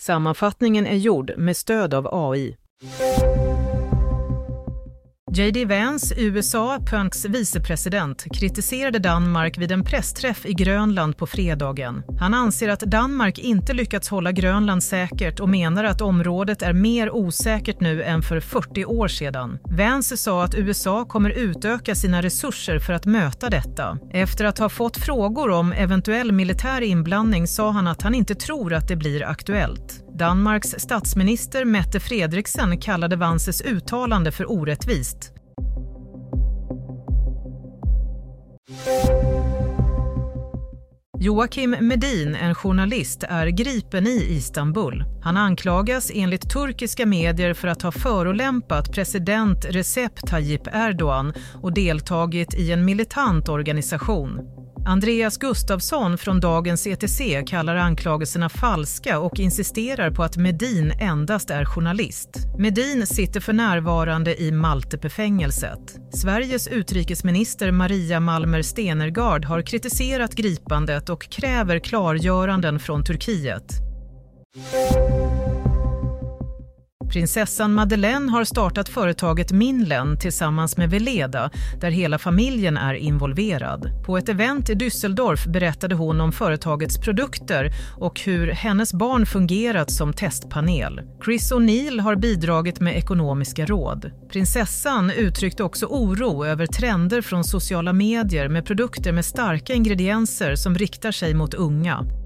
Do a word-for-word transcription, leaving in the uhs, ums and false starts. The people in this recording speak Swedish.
Sammanfattningen är gjord med stöd av A I. J D Vance, U S A-punks vicepresident, kritiserade Danmark vid en pressträff i Grönland på fredagen. Han anser att Danmark inte lyckats hålla Grönland säkert och menar att området är mer osäkert nu än för fyrtio år sedan. Vance sa att U S A kommer utöka sina resurser för att möta detta. Efter att ha fått frågor om eventuell militär inblandning sa han att han inte tror att det blir aktuellt. Danmarks statsminister Mette Frederiksen kallade Vances uttalande för orättvist. Joakim Medin, en journalist, är gripen i Istanbul. Han anklagas enligt turkiska medier för att ha förolämpat president Recep Tayyip Erdogan och deltagit i en militant organisation. Andreas Gustafsson från Dagens E T C kallar anklagelserna falska och insisterar på att Medin endast är journalist. Medin sitter för närvarande i Maltepefängelset. Sveriges utrikesminister Maria Malmer Stenergard har kritiserat gripandet och kräver klargöranden från Turkiet. Prinsessan Madeleine har startat företaget Minlen tillsammans med Veleda, där hela familjen är involverad. På ett event i Düsseldorf berättade hon om företagets produkter och hur hennes barn fungerat som testpanel. Chris O'Neill har bidragit med ekonomiska råd. Prinsessan uttryckte också oro över trender från sociala medier med produkter med starka ingredienser som riktar sig mot unga.